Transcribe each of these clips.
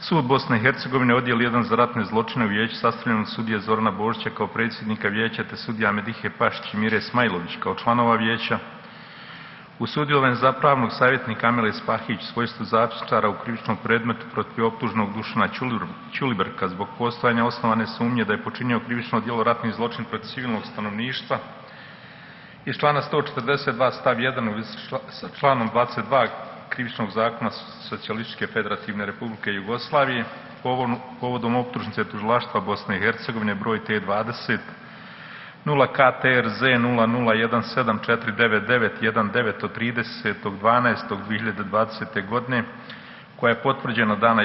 Sud Bosne i Hercegovine, odjel 1 za ratne zločine u vijeću sastavljeno od sudije Zorana Božića kao predsjednika vijeća te sudija Medihe Pašić i Mire Smajlović kao članova vijeća. U sudjelovanju za pravnog savjetnika Amile Spahić u svojstvu zaštitara u krivičnom predmetu protiv optuženog Dušana Ćulibrka zbog postojanja osnovane sumnje da je počinio krivično djelo ratni zločin protiv civilnog stanovništva iz člana 142 stav 1 u vezi sa članom 22 Krivičnog zakona Socijalističke Federativne Republike Jugoslavije povodom optužnice tužilaštva Bosne i Hercegovine broj T20 0KTRZ 00174991 od 30.12.2020. godine koja je potvrđena dana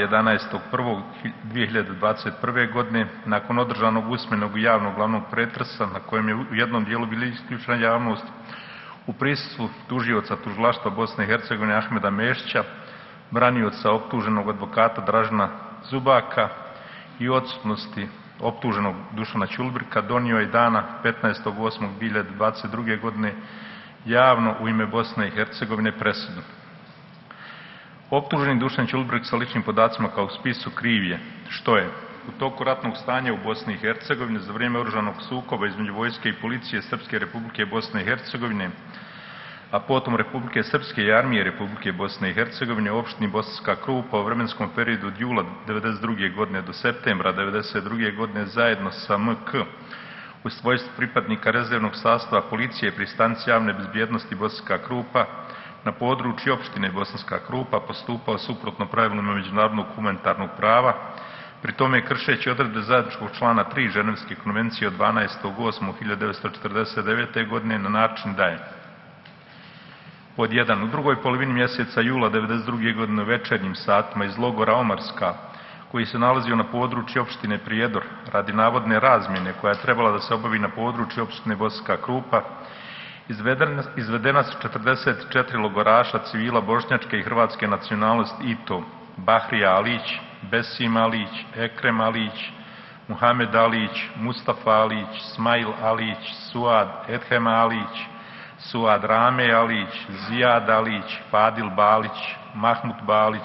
11.1.2021. godine nakon održanog usmenog i javnog glavnog pretresa na kojem je u jednom dijelu bila isključena javnost u prisustvu tužioca tužilaštva Bosne i Hercegovine Ahmeda Mešća, branioca optuženog advokata Dražena Zubaka i odsutnosti optuženog Dušana Ćulibrka donio je dana 15.8.2022. godine javno u ime Bosne i Hercegovine presudu. Optuženi Dušan Ćulibrk sa ličnim podacima kao u spisu kriv je što je u toku ratnog stanja u Bosni i Hercegovini za vrijeme oružanog sukoba između vojske i policije Srpske Republike Bosne i Hercegovine, a potom Republike Srpske i Armije Republike Bosne i Hercegovine u opštini Bosanska Krupa u vremenskom periodu od jula 1992. godine do septembra 1992. godine zajedno sa MK u svojstvu pripadnika rezervnog sastava policije pri stanici javne bezbjednosti Bosanska Krupa na području opštine Bosanska Krupa postupao suprotno pravilima međunarodnog humanitarnog prava, pri tome kršeći odredbe zajedničkog člana 3 Ženevske konvencije od 12.8.1949. godine na način da je: pod 1. U drugoj polovini mjeseca jula 1992. godine u večernjim satima iz logora Omarska, koji se nalazio na području opštine Prijedor, radi navodne razmjene koja je trebala da se obavi na području opštine Bosanska Krupa, izvedena su 44 logoraša civila bošnjačke i hrvatske nacionalnosti i to: Bahrija Alić, Besim Alić, Ekrem Alić, Muhamed Alić, Mustafa Alić, Smail Alić, Suad Edhema Alić, Suad Rame Alić, Zijad Alić, Fadil Balić, Mahmud Balić,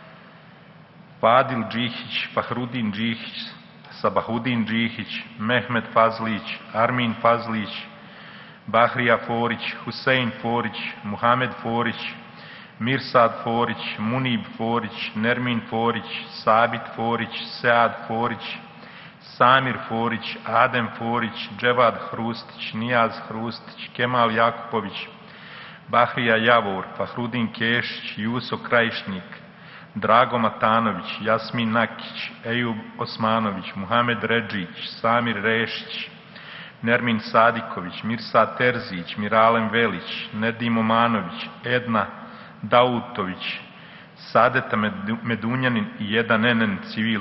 Fadil Džihić, Fahrudin Džihić, Sabahudin Džihić, Mehmed Fazlić, Armin Fazlić, Bahrija Forić, Husein Forić, Muhamed Forić, Mirsad Forić, Munib Forić, Nermin Forić, Sabit Forić, Sead Forić, Samir Forić, Adem Forić, Dževad Hrustić, Nijaz Hrustić, Kemal Jakupović, Bahrija Javor, Fahrudin Kešić, Juso Krajišnik, Drago Matanović, Jasmin Nakić, Ejub Osmanović, Muhamed Redžić, Samir Rešić, Nermin Sadiković, Mirsad Terzić, Miralem Velić, Nedim Omanović, Edna Dautović, Sadeta Medunjanin i jedan NN civil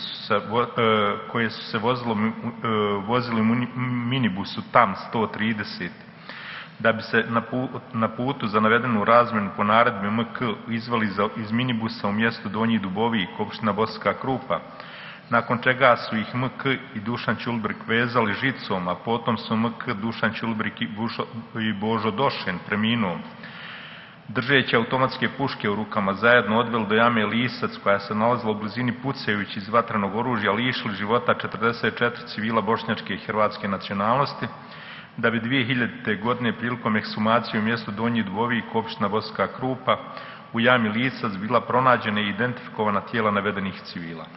koji su se vozili u minibusu TAM 130 da bi se na putu za navedenu razmjenu po naredbi MK izveli iz minibusa u mjestu Donji Dubovik, opština Bosanska Krupa, nakon čega su ih MK i Dušan Ćulibrk vezali žicom, a potom su MK, Dušan Ćulibrk i Božo Došen preminuo, držeći automatske puške u rukama, zajedno odveli do jame Lisac koja se nalazila u blizini pucajući iz vatrenog oružja, lišili života 44 civila bošnjačke i hrvatske nacionalnosti, da bi 2000. godine prilikom ekshumacije u mjestu Donji Dubovik, opština Bosanska Krupa, u jami Lisac bila pronađena i identifikovana tijela navedenih civila.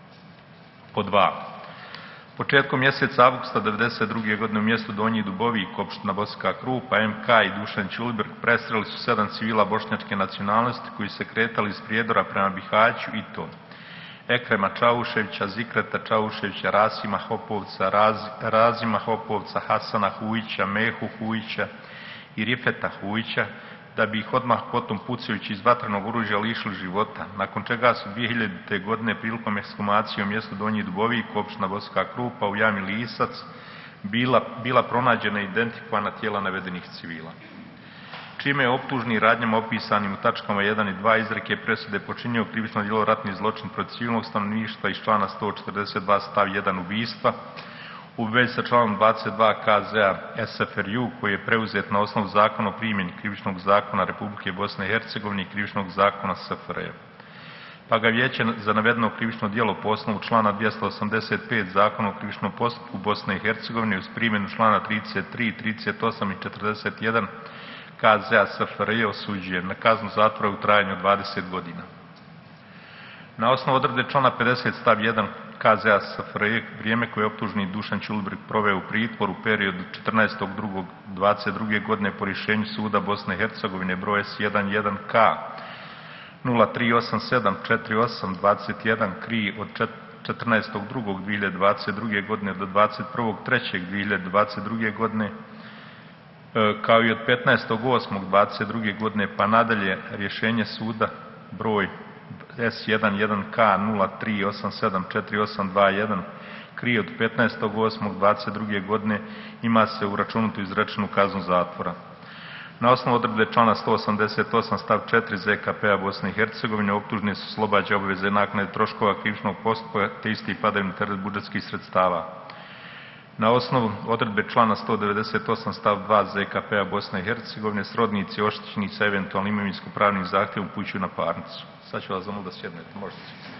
Po 2. Početkom mjeseca avgusta 1992. godine u mjestu Donji Dubovik, opština Bosanska Krupa, MK i Dušan Ćulibrk presreli su 7 civila bošnjačke nacionalnosti koji se kretali iz Prijedora prema Bihaću i to: Ekrema Čauševića, Zikreta Čauševića, Rasima Hopovca, Razima Hopovca, Hasana Hujića, Mehu Hujića i Rifeta Hujića, da bi ih odmah potom pucajući iz vatrenog oružja lišili života, nakon čega su 2000. godine prilikom ekshumacije u mjestu Donji Dubovik, opština Bosanska Krupa, u jami Lisac, bila pronađena i identifikovana tijela navedenih civila. Čime je optužni radnjama opisanim u tačkama 1 i 2 izreke presude počinio krivično djelo ratni zločin protiv civilnog stanovništva iz člana 142 stav 1 ubistva, u vezi sa članom 22 KZ-a SFRJ koji je preuzet na osnovu zakona o primjeni krivičnog zakona Republike Bosne i Hercegovine i krivičnog zakona SFRJ. pa ga Vijeće za navedeno krivično djelo po osnovu člana 285 Zakona o krivičnom postupku Bosne i Hercegovine uz primjenu člana 33, 38 i 41 KZ-a SFRJ osuđuje na kaznu zatvora u trajanju od 20 godina. Na osnovu odredbe člana 50 stav 1 KZ-a SFRJ vrijeme koje je optuženi Dušan Ćulibrk proveo u pritvoru u periodu 14.2.22. godine po rješenju Suda Bosne i Hercegovine broj S11K 03874821 KRI od 14.2.2022. godine do 21.3.2022. godine, kao i od 15.8.22. godine pa nadalje rješenje suda broj S11K 03874821 KRI od 15.8.22. godine ima se uračunatu izrečenu kaznu zatvora. Na osnovu odredbe člana 188 stav 4 ZKP-a Bosne i Hercegovine optuženi su oslobađa obveze naknade troškova krivičnog postupka te isti padaju na teret budžetskih sredstava. Na osnovu odredbe člana 198 stav 2 ZKP-a Bosne i Hercegovine srodnici oštećeni sa eventualnim imovinsko-pravnim zahtjevom upućuju na parnicu. Sad ću vas zamoliti da sjednete, možete.